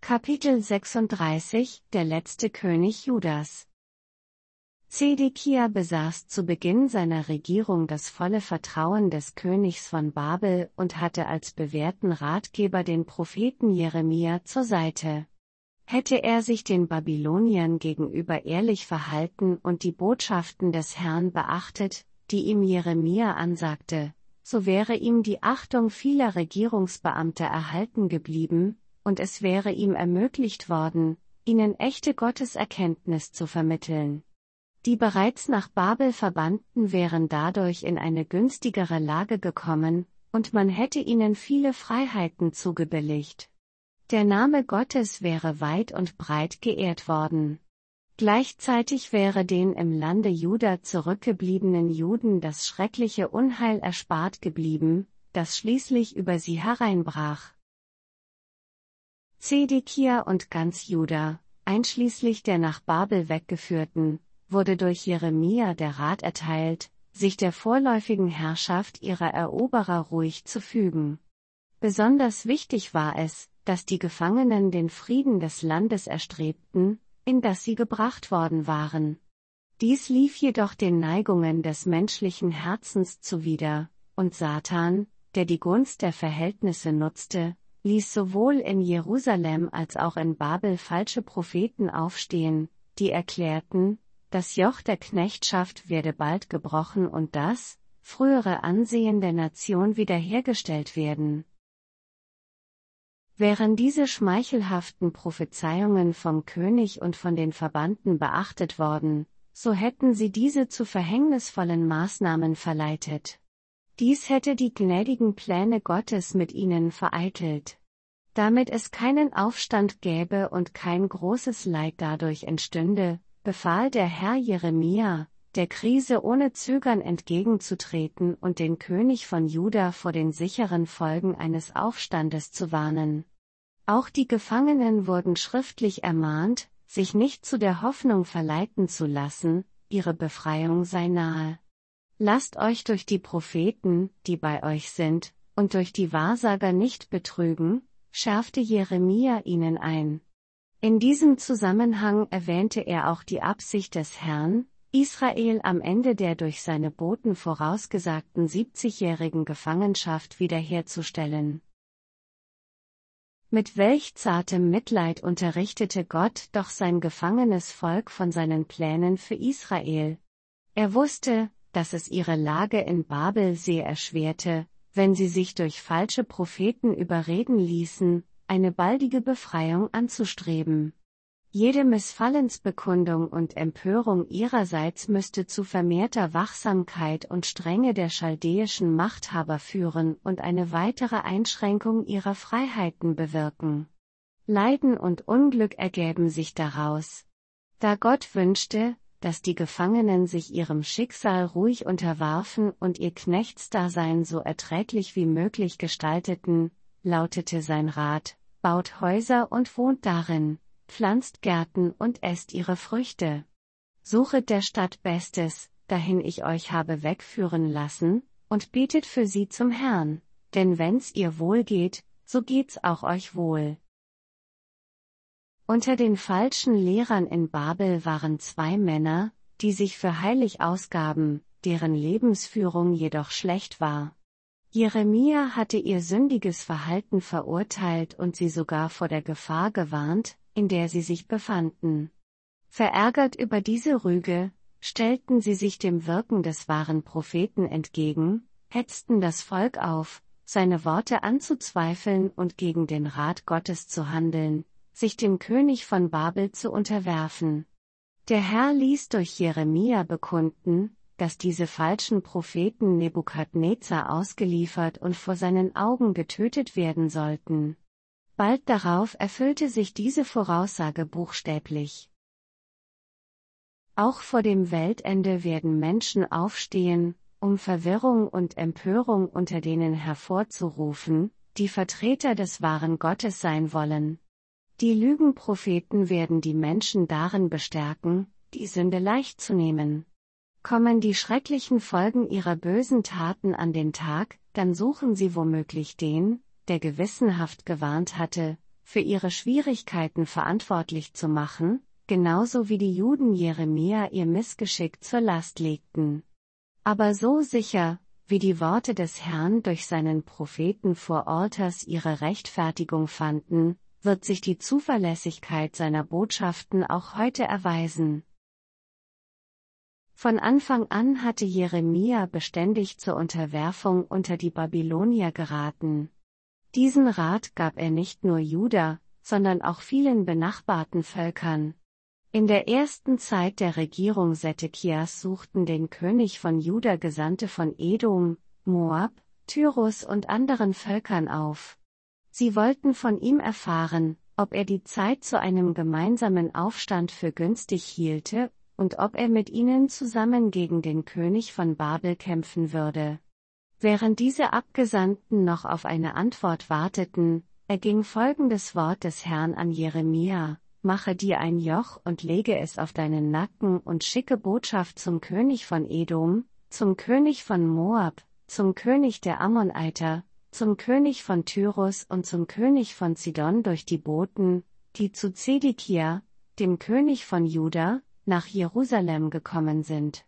Kapitel 36 Der letzte König Judas. Zedekia besaß zu Beginn seiner Regierung das volle Vertrauen des Königs von Babel und hatte als bewährten Ratgeber den Propheten Jeremia zur Seite. Hätte er sich den Babyloniern gegenüber ehrlich verhalten und die Botschaften des Herrn beachtet, die ihm Jeremia ansagte, so wäre ihm die Achtung vieler Regierungsbeamter erhalten geblieben, und es wäre ihm ermöglicht worden, ihnen echte Gotteserkenntnis zu vermitteln. Die bereits nach Babel Verbannten wären dadurch in eine günstigere Lage gekommen, und man hätte ihnen viele Freiheiten zugebilligt. Der Name Gottes wäre weit und breit geehrt worden. Gleichzeitig wäre den im Lande Juda zurückgebliebenen Juden das schreckliche Unheil erspart geblieben, das schließlich über sie hereinbrach. Zedekia und ganz Juda, einschließlich der nach Babel weggeführten, wurde durch Jeremia der Rat erteilt, sich der vorläufigen Herrschaft ihrer Eroberer ruhig zu fügen. Besonders wichtig war es, dass die Gefangenen den Frieden des Landes erstrebten, in das sie gebracht worden waren. Dies lief jedoch den Neigungen des menschlichen Herzens zuwider, und Satan, der die Gunst der Verhältnisse nutzte, ließ sowohl in Jerusalem als auch in Babel falsche Propheten aufstehen, die erklärten, das Joch der Knechtschaft werde bald gebrochen und das frühere Ansehen der Nation wiederhergestellt werden. Wären diese schmeichelhaften Prophezeiungen vom König und von den Verbannten beachtet worden, so hätten sie diese zu verhängnisvollen Maßnahmen verleitet. Dies hätte die gnädigen Pläne Gottes mit ihnen vereitelt. Damit es keinen Aufstand gäbe und kein großes Leid dadurch entstünde, befahl der Herr Jeremia, der Krise ohne Zögern entgegenzutreten und den König von Juda vor den sicheren Folgen eines Aufstandes zu warnen. Auch die Gefangenen wurden schriftlich ermahnt, sich nicht zu der Hoffnung verleiten zu lassen, ihre Befreiung sei nahe. Lasst euch durch die Propheten, die bei euch sind, und durch die Wahrsager nicht betrügen, schärfte Jeremia ihnen ein. In diesem Zusammenhang erwähnte er auch die Absicht des Herrn, Israel am Ende der durch seine Boten vorausgesagten 70-jährigen Gefangenschaft wiederherzustellen. Mit welch zartem Mitleid unterrichtete Gott doch sein gefangenes Volk von seinen Plänen für Israel. Er wusste, dass es ihre Lage in Babel sehr erschwerte, wenn sie sich durch falsche Propheten überreden ließen, eine baldige Befreiung anzustreben. Jede Missfallensbekundung und Empörung ihrerseits müsste zu vermehrter Wachsamkeit und Strenge der chaldäischen Machthaber führen und eine weitere Einschränkung ihrer Freiheiten bewirken. Leiden und Unglück ergäben sich daraus. Da Gott wünschte, dass die Gefangenen sich ihrem Schicksal ruhig unterwarfen und ihr Knechtsdasein so erträglich wie möglich gestalteten, lautete sein Rat: Baut Häuser und wohnt darin, pflanzt Gärten und esst ihre Früchte. Suchet der Stadt Bestes, dahin ich euch habe wegführen lassen, und betet für sie zum Herrn, denn wenn's ihr wohl geht, so geht's auch euch wohl. Unter den falschen Lehrern in Babel waren 2 Männer, die sich für heilig ausgaben, deren Lebensführung jedoch schlecht war. Jeremia hatte ihr sündiges Verhalten verurteilt und sie sogar vor der Gefahr gewarnt, in der sie sich befanden. Verärgert über diese Rüge, stellten sie sich dem Wirken des wahren Propheten entgegen, hetzten das Volk auf, seine Worte anzuzweifeln und gegen den Rat Gottes zu handeln, sich dem König von Babel zu unterwerfen. Der Herr ließ durch Jeremia bekunden, dass diese falschen Propheten Nebukadnezar ausgeliefert und vor seinen Augen getötet werden sollten. Bald darauf erfüllte sich diese Voraussage buchstäblich. Auch vor dem Weltende werden Menschen aufstehen, um Verwirrung und Empörung unter denen hervorzurufen, die Vertreter des wahren Gottes sein wollen. Die Lügenpropheten werden die Menschen darin bestärken, die Sünde leicht zu nehmen. Kommen die schrecklichen Folgen ihrer bösen Taten an den Tag, dann suchen sie womöglich den, der gewissenhaft gewarnt hatte, für ihre Schwierigkeiten verantwortlich zu machen, genauso wie die Juden Jeremia ihr Missgeschick zur Last legten. Aber so sicher, wie die Worte des Herrn durch seinen Propheten vor Altars ihre Rechtfertigung fanden, wird sich die Zuverlässigkeit seiner Botschaften auch heute erweisen. Von Anfang an hatte Jeremia beständig zur Unterwerfung unter die Babylonier geraten. Diesen Rat gab er nicht nur Juda, sondern auch vielen benachbarten Völkern. In der ersten Zeit der Regierung Sedekias suchten den König von Juda Gesandte von Edom, Moab, Tyrus und anderen Völkern auf. Sie wollten von ihm erfahren, ob er die Zeit zu einem gemeinsamen Aufstand für günstig hielte und ob er mit ihnen zusammen gegen den König von Babel kämpfen würde. Während diese Abgesandten noch auf eine Antwort warteten, erging folgendes Wort des Herrn an Jeremia: Mache dir ein Joch und lege es auf deinen Nacken und schicke Botschaft zum König von Edom, zum König von Moab, zum König der Ammoniter, zum König von Tyrus und zum König von Zidon durch die Boten, die zu Zedekia, dem König von Juda, nach Jerusalem gekommen sind.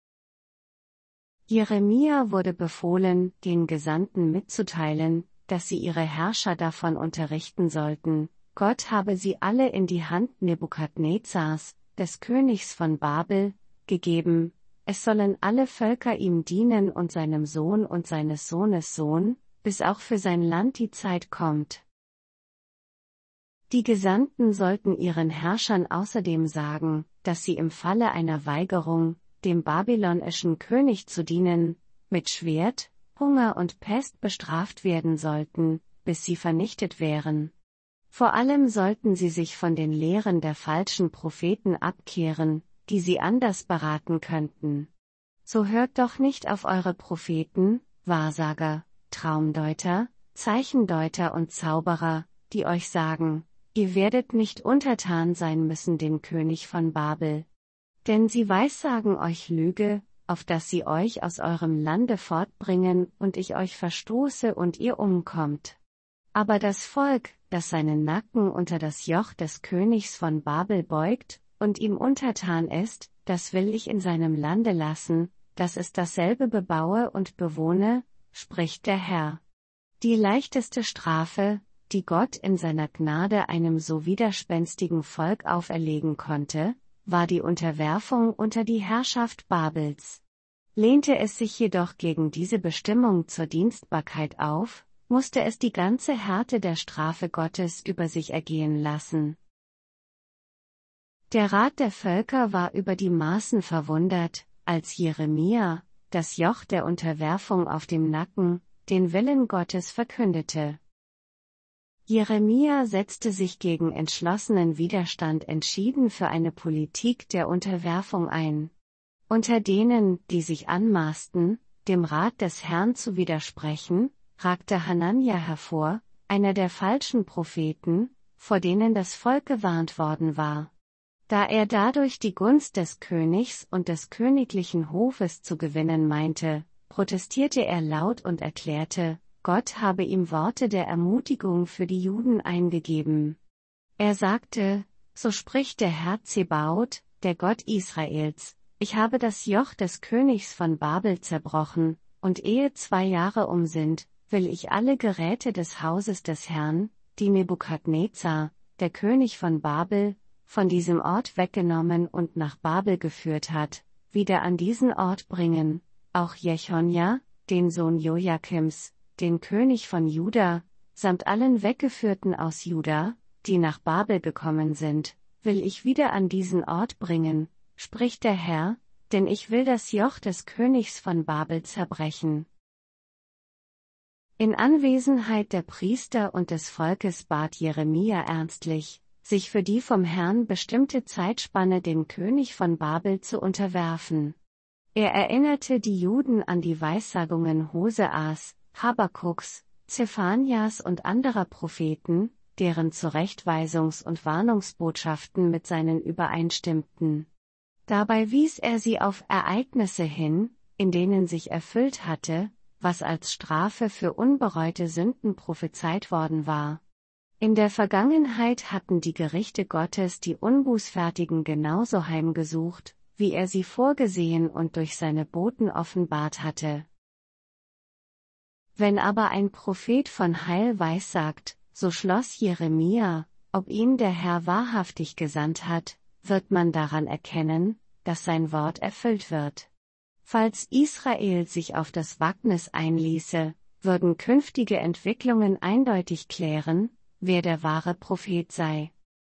Jeremia wurde befohlen, den Gesandten mitzuteilen, dass sie ihre Herrscher davon unterrichten sollten: Gott habe sie alle in die Hand Nebukadnezars, des Königs von Babel, gegeben, es sollen alle Völker ihm dienen und seinem Sohn und seines Sohnes Sohn, bis auch für sein Land die Zeit kommt. Die Gesandten sollten ihren Herrschern außerdem sagen, dass sie im Falle einer Weigerung, dem babylonischen König zu dienen, mit Schwert, Hunger und Pest bestraft werden sollten, bis sie vernichtet wären. Vor allem sollten sie sich von den Lehren der falschen Propheten abkehren, die sie anders beraten könnten. So hört doch nicht auf eure Propheten, Wahrsager, Traumdeuter, Zeichendeuter und Zauberer, die euch sagen: Ihr werdet nicht untertan sein müssen dem König von Babel. Denn sie weissagen euch Lüge, auf dass sie euch aus eurem Lande fortbringen und ich euch verstoße und ihr umkommt. Aber das Volk, das seinen Nacken unter das Joch des Königs von Babel beugt und ihm untertan ist, das will ich in seinem Lande lassen, dass es dasselbe bebaue und bewohne, spricht der Herr. Die leichteste Strafe, die Gott in seiner Gnade einem so widerspenstigen Volk auferlegen konnte, war die Unterwerfung unter die Herrschaft Babels. Lehnte es sich jedoch gegen diese Bestimmung zur Dienstbarkeit auf, musste es die ganze Härte der Strafe Gottes über sich ergehen lassen. Der Rat der Völker war über die Maßen verwundert, als Jeremia, das Joch der Unterwerfung auf dem Nacken, den Willen Gottes verkündete. Jeremia setzte sich gegen entschlossenen Widerstand entschieden für eine Politik der Unterwerfung ein. Unter denen, die sich anmaßten, dem Rat des Herrn zu widersprechen, ragte Hanania hervor, einer der falschen Propheten, vor denen das Volk gewarnt worden war. Da er dadurch die Gunst des Königs und des königlichen Hofes zu gewinnen meinte, protestierte er laut und erklärte, Gott habe ihm Worte der Ermutigung für die Juden eingegeben. Er sagte: So spricht der Herr Zebaoth, der Gott Israels: Ich habe das Joch des Königs von Babel zerbrochen, und ehe 2 Jahre um sind, will ich alle Geräte des Hauses des Herrn, die Nebukadnezar, der König von Babel, von diesem Ort weggenommen und nach Babel geführt hat, wieder an diesen Ort bringen, auch Jechonja, den Sohn Joachims, den König von Juda, samt allen Weggeführten aus Juda, die nach Babel gekommen sind, will ich wieder an diesen Ort bringen, spricht der Herr, denn ich will das Joch des Königs von Babel zerbrechen. In Anwesenheit der Priester und des Volkes bat Jeremia ernstlich, sich für die vom Herrn bestimmte Zeitspanne dem König von Babel zu unterwerfen. Er erinnerte die Juden an die Weissagungen Hoseas, Habakuks, Zephanias und anderer Propheten, deren Zurechtweisungs- und Warnungsbotschaften mit seinen übereinstimmten. Dabei wies er sie auf Ereignisse hin, in denen sich erfüllt hatte, was als Strafe für unbereute Sünden prophezeit worden war. In der Vergangenheit hatten die Gerichte Gottes die Unbußfertigen genauso heimgesucht, wie er sie vorgesehen und durch seine Boten offenbart hatte. Wenn aber ein Prophet von Heil weissagt, so schloss Jeremia, ob ihn der Herr wahrhaftig gesandt hat, wird man daran erkennen, dass sein Wort erfüllt wird. Falls Israel sich auf das Wagnis einließe, würden künftige Entwicklungen eindeutig klären, wer der wahre Prophet sei.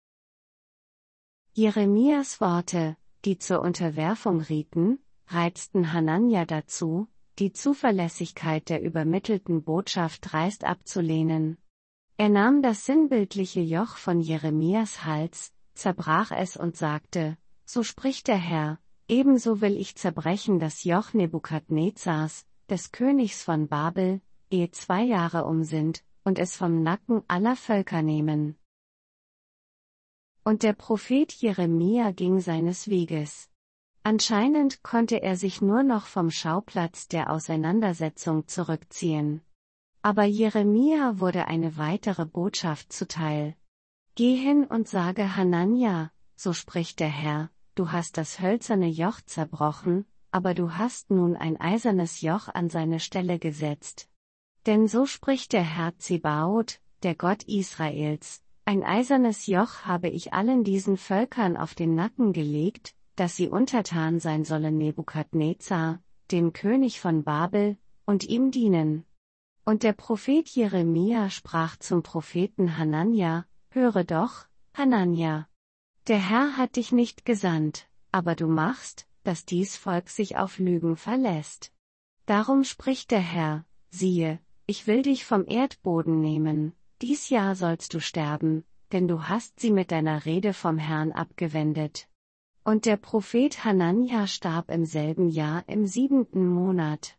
Jeremias Worte, die zur Unterwerfung rieten, reizten Hananja dazu, die Zuverlässigkeit der übermittelten Botschaft dreist abzulehnen. Er nahm das sinnbildliche Joch von Jeremias Hals, zerbrach es und sagte: So spricht der Herr, ebenso will ich zerbrechen das Joch Nebukadnezars, des Königs von Babel, ehe 2 Jahre um sind, und es vom Nacken aller Völker nehmen. Und der Prophet Jeremia ging seines Weges. Anscheinend konnte er sich nur noch vom Schauplatz der Auseinandersetzung zurückziehen. Aber Jeremia wurde eine weitere Botschaft zuteil. Geh hin und sage Hananja, so spricht der Herr, du hast das hölzerne Joch zerbrochen, aber du hast nun ein eisernes Joch an seine Stelle gesetzt. Denn so spricht der Herr Zebaoth, der Gott Israels, ein eisernes Joch habe ich allen diesen Völkern auf den Nacken gelegt, dass sie untertan sein sollen Nebukadnezar, dem König von Babel, und ihm dienen. Und der Prophet Jeremia sprach zum Propheten Hananja: Höre doch, Hananja. Der Herr hat dich nicht gesandt, aber du machst, dass dies Volk sich auf Lügen verlässt. Darum spricht der Herr: Siehe, ich will dich vom Erdboden nehmen, dies Jahr sollst du sterben, denn du hast sie mit deiner Rede vom Herrn abgewendet. Und der Prophet Hananja starb im selben Jahr im 7. Monat.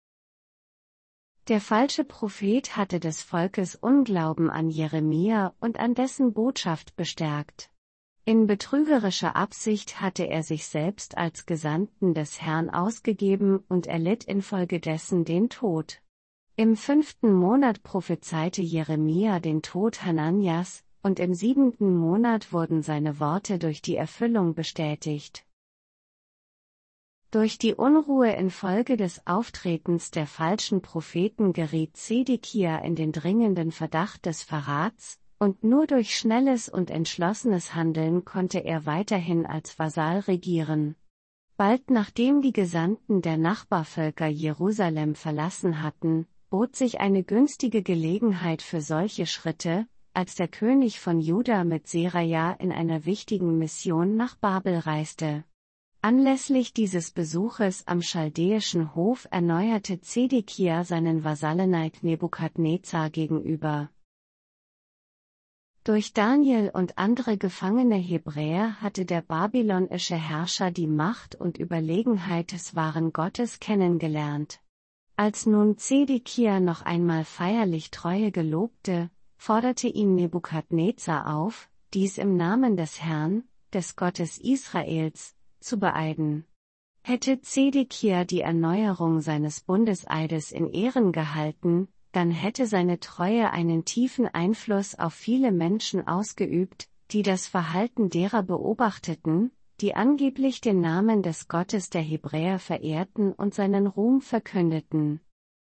Der falsche Prophet hatte des Volkes Unglauben an Jeremia und an dessen Botschaft bestärkt. In betrügerischer Absicht hatte er sich selbst als Gesandten des Herrn ausgegeben und erlitt infolgedessen den Tod. Im 5. Monat prophezeite Jeremia den Tod Hananjas, und im 7. Monat wurden seine Worte durch die Erfüllung bestätigt. Durch die Unruhe infolge des Auftretens der falschen Propheten geriet Zedekia in den dringenden Verdacht des Verrats, und nur durch schnelles und entschlossenes Handeln konnte er weiterhin als Vasall regieren. Bald nachdem die Gesandten der Nachbarvölker Jerusalem verlassen hatten, bot sich eine günstige Gelegenheit für solche Schritte, als der König von Juda mit Seraja in einer wichtigen Mission nach Babel reiste. Anlässlich dieses Besuches am chaldäischen Hof erneuerte Zedekia seinen Vasalleneid Nebukadnezar gegenüber. Durch Daniel und andere gefangene Hebräer hatte der babylonische Herrscher die Macht und Überlegenheit des wahren Gottes kennengelernt. Als nun Zedekia noch einmal feierlich Treue gelobte, forderte ihn Nebukadnezar auf, dies im Namen des Herrn, des Gottes Israels, zu beeiden. Hätte Zedekia die Erneuerung seines Bundeseides in Ehren gehalten, dann hätte seine Treue einen tiefen Einfluss auf viele Menschen ausgeübt, die das Verhalten derer beobachteten, die angeblich den Namen des Gottes der Hebräer verehrten und seinen Ruhm verkündeten.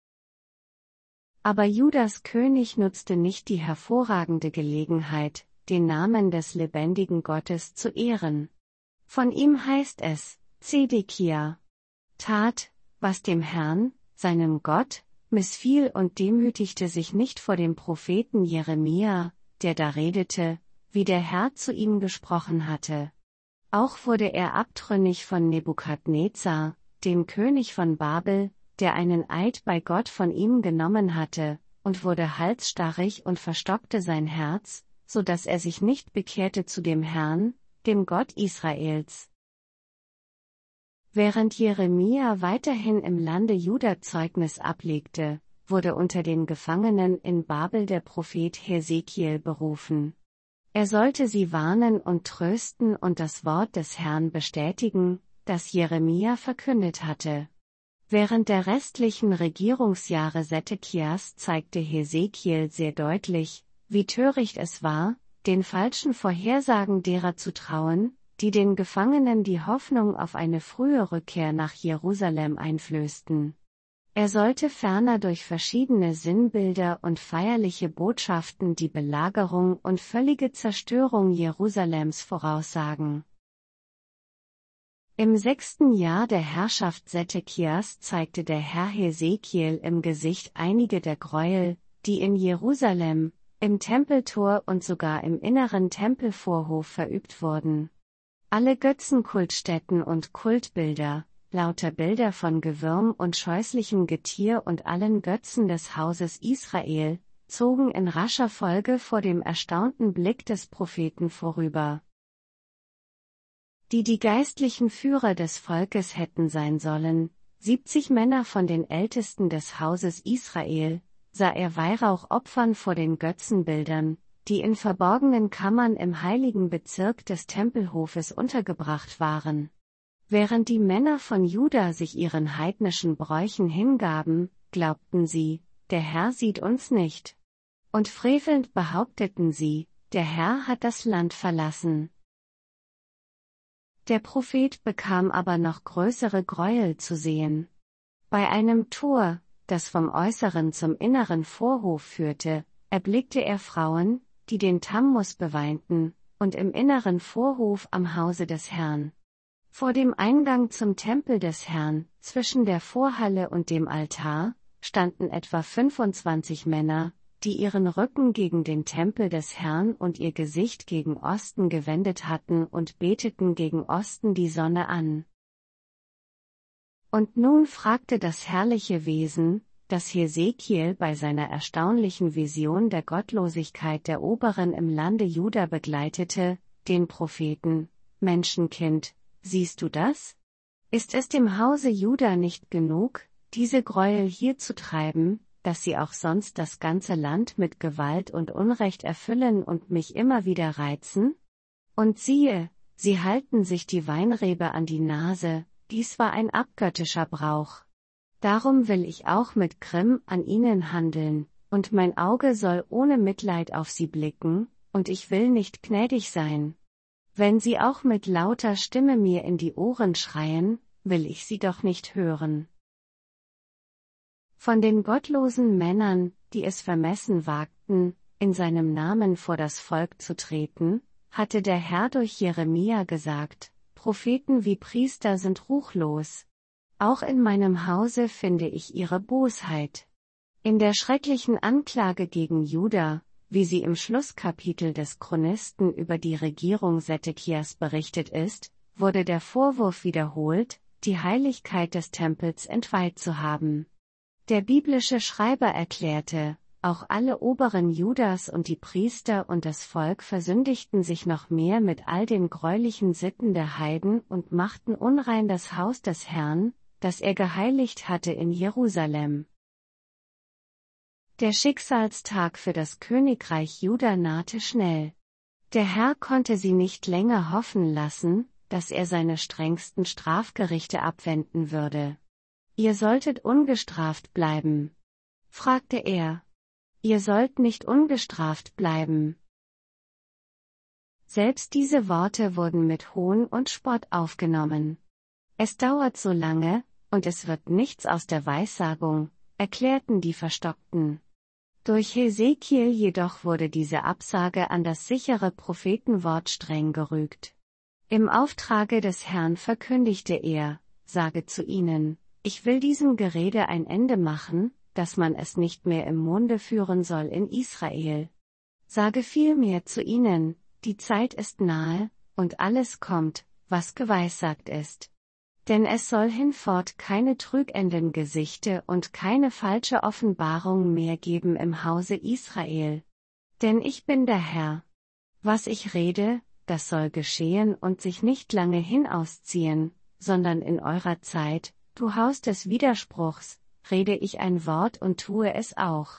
Aber Judas König nutzte nicht die hervorragende Gelegenheit, den Namen des lebendigen Gottes zu ehren. Von ihm heißt es: Zedekia tat, was dem Herrn, seinem Gott, missfiel und demütigte sich nicht vor dem Propheten Jeremia, der da redete, wie der Herr zu ihm gesprochen hatte. Auch wurde er abtrünnig von Nebukadnezar, dem König von Babel, der einen Eid bei Gott von ihm genommen hatte, und wurde halsstarrig und verstockte sein Herz, so dass er sich nicht bekehrte zu dem Herrn, dem Gott Israels. Während Jeremia weiterhin im Lande Juda Zeugnis ablegte, wurde unter den Gefangenen in Babel der Prophet Hesekiel berufen. Er sollte sie warnen und trösten und das Wort des Herrn bestätigen, das Jeremia verkündet hatte. Während der restlichen Regierungsjahre Sedekias zeigte Hesekiel sehr deutlich, wie töricht es war, den falschen Vorhersagen derer zu trauen, die den Gefangenen die Hoffnung auf eine frühe Rückkehr nach Jerusalem einflößten. Er sollte ferner durch verschiedene Sinnbilder und feierliche Botschaften die Belagerung und völlige Zerstörung Jerusalems voraussagen. Im 6. Jahr der Herrschaft Sedekias zeigte der Herr Hesekiel im Gesicht einige der Gräuel, die in Jerusalem, im Tempeltor und sogar im inneren Tempelvorhof verübt wurden. Alle Götzenkultstätten und Kultbilder, lauter Bilder von Gewürm und scheußlichem Getier und allen Götzen des Hauses Israel, zogen in rascher Folge vor dem erstaunten Blick des Propheten vorüber. Die geistlichen Führer des Volkes hätten sein sollen, 70 Männer von den Ältesten des Hauses Israel, sah er Weihrauch opfern vor den Götzenbildern, die in verborgenen Kammern im heiligen Bezirk des Tempelhofes untergebracht waren. Während die Männer von Juda sich ihren heidnischen Bräuchen hingaben, glaubten sie, der Herr sieht uns nicht. Und frevelnd behaupteten sie, der Herr hat das Land verlassen. Der Prophet bekam aber noch größere Gräuel zu sehen. Bei einem Tor, das vom äußeren zum inneren Vorhof führte, erblickte er Frauen, die den Tammuz beweinten, und im inneren Vorhof am Hause des Herrn. Vor dem Eingang zum Tempel des Herrn, zwischen der Vorhalle und dem Altar, standen etwa 25 Männer, die ihren Rücken gegen den Tempel des Herrn und ihr Gesicht gegen Osten gewendet hatten und beteten gegen Osten die Sonne an. Und nun fragte das herrliche Wesen, das Hesekiel bei seiner erstaunlichen Vision der Gottlosigkeit der Oberen im Lande Juda begleitete, den Propheten: Menschenkind, siehst du das? Ist es dem Hause Juda nicht genug, diese Gräuel hier zu treiben, dass sie auch sonst das ganze Land mit Gewalt und Unrecht erfüllen und mich immer wieder reizen? Und siehe, sie halten sich die Weinrebe an die Nase, dies war ein abgöttischer Brauch. Darum will ich auch mit Grimm an ihnen handeln, und mein Auge soll ohne Mitleid auf sie blicken, und ich will nicht gnädig sein. Wenn sie auch mit lauter Stimme mir in die Ohren schreien, will ich sie doch nicht hören. Von den gottlosen Männern, die es vermessen wagten, in seinem Namen vor das Volk zu treten, hatte der Herr durch Jeremia gesagt: Propheten wie Priester sind ruchlos. Auch in meinem Hause finde ich ihre Bosheit. In der schrecklichen Anklage gegen Juda, wie sie im Schlusskapitel des Chronisten über die Regierung Sedekias berichtet ist, wurde der Vorwurf wiederholt, die Heiligkeit des Tempels entweiht zu haben. Der biblische Schreiber erklärte, auch alle Oberen Judas und die Priester und das Volk versündigten sich noch mehr mit all den gräulichen Sitten der Heiden und machten unrein das Haus des Herrn, das er geheiligt hatte in Jerusalem. Der Schicksalstag für das Königreich Juda nahte schnell. Der Herr konnte sie nicht länger hoffen lassen, dass er seine strengsten Strafgerichte abwenden würde. Ihr solltet ungestraft bleiben, fragte er. Ihr sollt nicht ungestraft bleiben. Selbst diese Worte wurden mit Hohn und Spott aufgenommen. Es dauert so lange, und es wird nichts aus der Weissagung, erklärten die Verstockten. Durch Hesekiel jedoch wurde diese Absage an das sichere Prophetenwort streng gerügt. Im Auftrage des Herrn verkündigte er: Sage zu ihnen, ich will diesem Gerede ein Ende machen, dass man es nicht mehr im Munde führen soll in Israel. Sage vielmehr zu ihnen, die Zeit ist nahe, und alles kommt, was geweissagt ist. Denn es soll hinfort keine trügenden Gesichte und keine falsche Offenbarung mehr geben im Hause Israel. Denn ich bin der Herr. Was ich rede, das soll geschehen und sich nicht lange hinausziehen, sondern in eurer Zeit, du Haus des Widerspruchs, rede ich ein Wort und tue es auch.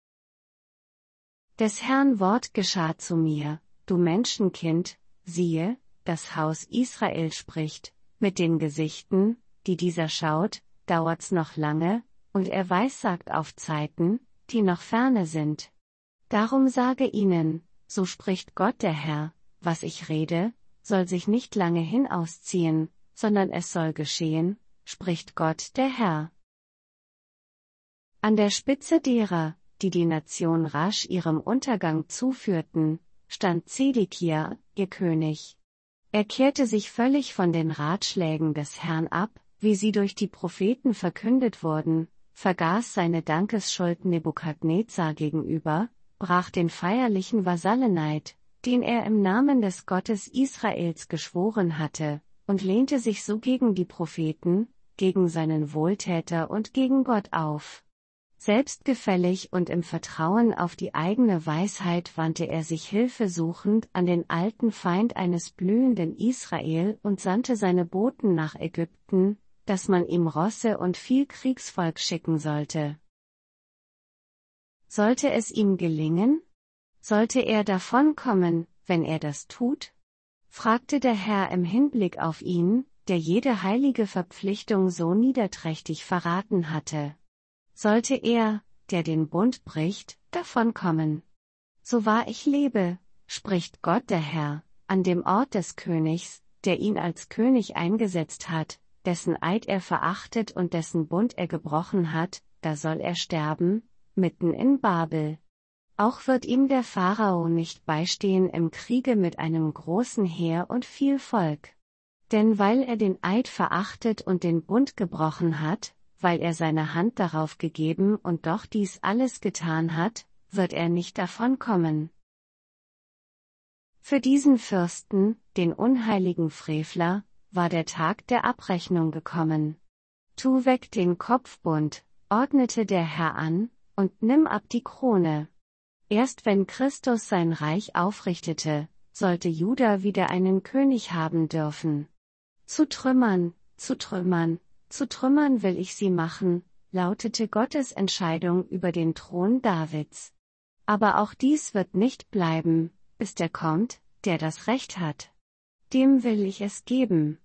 Des Herrn Wort geschah zu mir: Du Menschenkind, siehe, das Haus Israel spricht, mit den Gesichten, die dieser schaut, dauert's noch lange, und er weissagt auf Zeiten, die noch ferne sind. Darum sage ihnen, so spricht Gott der Herr, was ich rede, soll sich nicht lange hinausziehen, sondern es soll geschehen, spricht Gott der Herr. An der Spitze derer, die die Nation rasch ihrem Untergang zuführten, stand Zedekia, ihr König. Er kehrte sich völlig von den Ratschlägen des Herrn ab, wie sie durch die Propheten verkündet wurden, vergaß seine Dankesschuld Nebukadnezar gegenüber, brach den feierlichen Vasalleneid, den er im Namen des Gottes Israels geschworen hatte, und lehnte sich so gegen die Propheten, gegen seinen Wohltäter und gegen Gott auf. Selbstgefällig und im Vertrauen auf die eigene Weisheit wandte er sich hilfesuchend an den alten Feind eines blühenden Israel und sandte seine Boten nach Ägypten, dass man ihm Rosse und viel Kriegsvolk schicken sollte. Sollte es ihm gelingen? Sollte er davonkommen, wenn er das tut? Fragte der Herr im Hinblick auf ihn, der jede heilige Verpflichtung so niederträchtig verraten hatte. Sollte er, der den Bund bricht, davonkommen? So wahr ich lebe, spricht Gott der Herr, an dem Ort des Königs, der ihn als König eingesetzt hat, dessen Eid er verachtet und dessen Bund er gebrochen hat, da soll er sterben, mitten in Babel. Auch wird ihm der Pharao nicht beistehen im Kriege mit einem großen Heer und viel Volk. Denn weil er den Eid verachtet und den Bund gebrochen hat, weil er seine Hand darauf gegeben und doch dies alles getan hat, wird er nicht davonkommen. Für diesen Fürsten, den unheiligen Frevler, war der Tag der Abrechnung gekommen. Tu weg den Kopfbund, ordnete der Herr an, und nimm ab die Krone. Erst wenn Christus sein Reich aufrichtete, sollte Juda wieder einen König haben dürfen. Zu Trümmern, zu Trümmern, zu Trümmern will ich sie machen, lautete Gottes Entscheidung über den Thron Davids. Aber auch dies wird nicht bleiben, bis der kommt, der das Recht hat. Dem will ich es geben.